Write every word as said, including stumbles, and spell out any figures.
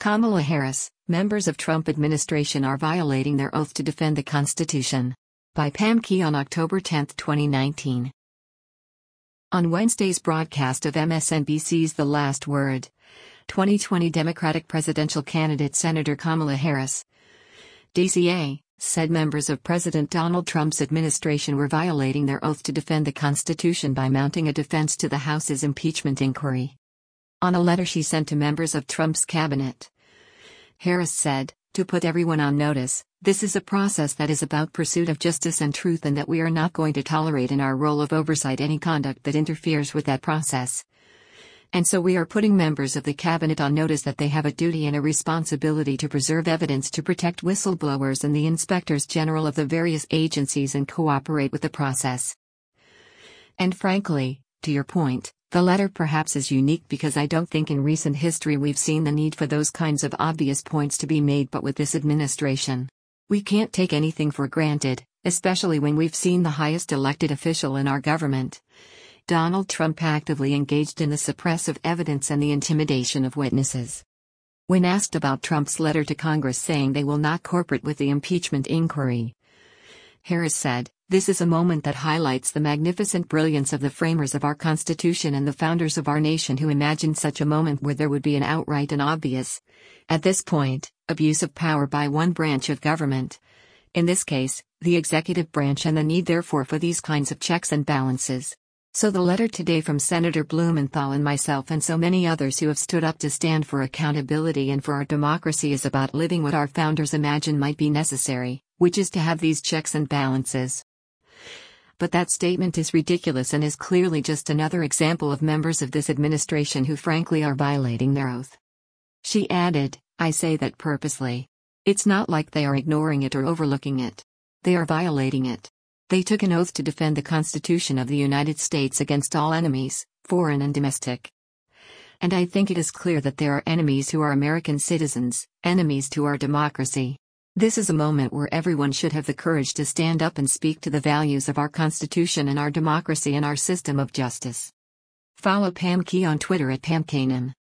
Kamala Harris, members of Trump administration are violating their oath to defend the Constitution. By Pam Key on October tenth, twenty nineteen. On Wednesday's broadcast of M S N B C's The Last Word, twenty twenty Democratic presidential candidate Senator Kamala Harris, D C A, said members of President Donald Trump's administration were violating their oath to defend the Constitution by mounting a defense to the House's impeachment inquiry. On a letter she sent to members of Trump's cabinet, Harris said, "To put everyone on notice, this is a process that is about pursuit of justice and truth, and that we are not going to tolerate in our role of oversight any conduct that interferes with that process. And so we are putting members of the cabinet on notice that they have a duty and a responsibility to preserve evidence, to protect whistleblowers and the inspectors general of the various agencies, and cooperate with the process." And frankly, to your point, the letter perhaps is unique because I don't think in recent history we've seen the need for those kinds of obvious points to be made, but with this administration, we can't take anything for granted, especially when we've seen the highest elected official in our government, Donald Trump, actively engaged in the suppressive evidence and the intimidation of witnesses. When asked about Trump's letter to Congress saying they will not cooperate with the impeachment inquiry, Harris said, "This is a moment that highlights the magnificent brilliance of the framers of our Constitution and the founders of our nation, who imagined such a moment where there would be an outright and obvious, at this point, abuse of power by one branch of government, in this case, the executive branch, and the need therefore for these kinds of checks and balances. So the letter today from Senator Blumenthal and myself and so many others who have stood up to stand for accountability and for our democracy is about living what our founders imagined might be necessary, which is to have these checks and balances." But that statement is ridiculous and is clearly just another example of members of this administration who frankly are violating their oath. She added, "I say that purposely. It's not like they are ignoring it or overlooking it. They are violating it. They took an oath to defend the Constitution of the United States against all enemies, foreign and domestic. And I think it is clear that there are enemies who are American citizens, enemies to our democracy. This is a moment where everyone should have the courage to stand up and speak to the values of our Constitution and our democracy and our system of justice." Follow Pam Key on Twitter at Pam Kanan.